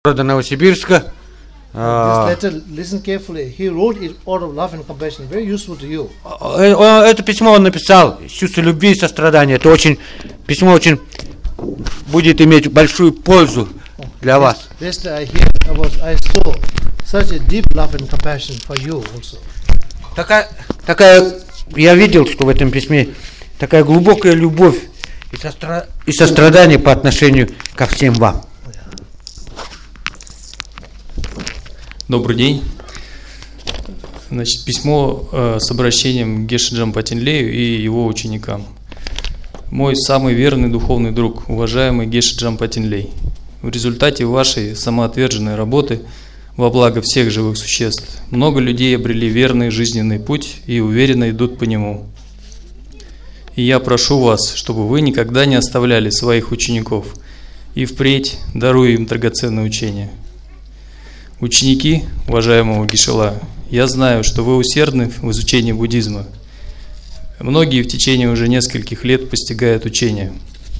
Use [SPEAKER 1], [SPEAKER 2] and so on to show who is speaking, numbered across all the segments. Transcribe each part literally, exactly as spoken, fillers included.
[SPEAKER 1] города Новосибирска.
[SPEAKER 2] This letter, listen carefully. He wrote it out of love and compassion. Very useful to you.
[SPEAKER 1] Это письмо он написал с чувства любви и сострадания. Это очень письмо очень будет иметь большую пользу для вас.
[SPEAKER 2] This I hear about. I saw such a deep love and compassion for you also.
[SPEAKER 1] Такая, такая, я видел, что в этом письме такая глубокая любовь и, состра... и сострадание по отношению ко всем вам.
[SPEAKER 3] Добрый день. Значит, письмо э, с обращением к Геше Джампа-Тинлею и его ученикам. Мой самый верный духовный друг, уважаемый Геше Джампа-Тинлей, в результате вашей самоотверженной работы во благо всех живых существ много людей обрели верный жизненный путь и уверенно идут по нему. И я прошу вас, чтобы вы никогда не оставляли своих учеников и впредь даруя им драгоценное учение. Ученики уважаемого Гешела, я знаю, что вы усердны в изучении буддизма. Многие в течение уже нескольких лет постигают учение.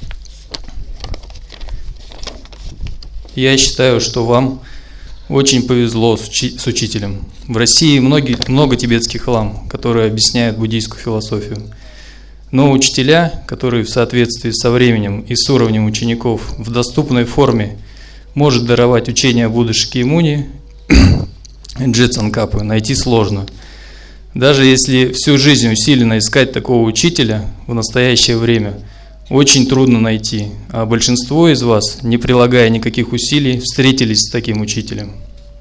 [SPEAKER 3] Я считаю, что вам очень повезло с, учи- с учителем. В России многие, много тибетских лам, которые объясняют буддийскую философию. Но учителя, которые в соответствии со временем и с уровнем учеников в доступной форме может даровать учение о Будде Шакьямуни, Джи Цангкапы, найти сложно. Даже если всю жизнь усиленно искать такого учителя, в настоящее время очень трудно найти, а большинство из вас, не прилагая никаких усилий, встретились с таким учителем.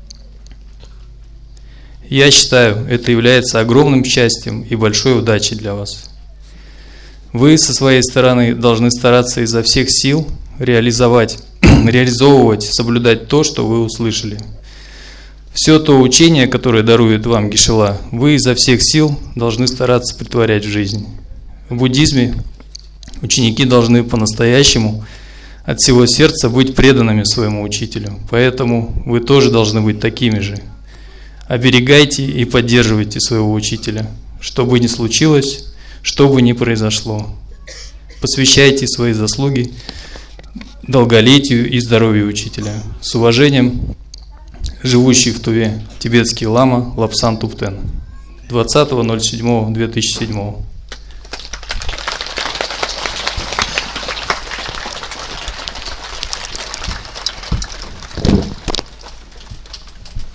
[SPEAKER 3] Я считаю, это является огромным счастьем и большой удачей для вас. Вы со своей стороны должны стараться изо всех сил реализовать, реализовывать, соблюдать то, что вы услышали. Все то учение, которое дарует вам Гешела, вы изо всех сил должны стараться претворять в жизнь. В буддизме ученики должны по-настоящему от всего сердца быть преданными своему учителю, поэтому вы тоже должны быть такими же. Оберегайте и поддерживайте своего учителя, что бы ни случилось, что бы ни произошло. Посвящайте свои заслуги долголетию и здоровью учителя. С уважением, живущий в Туве тибетский лама Лапсан Туптен. двадцатого ноль седьмого две тысячи седьмого.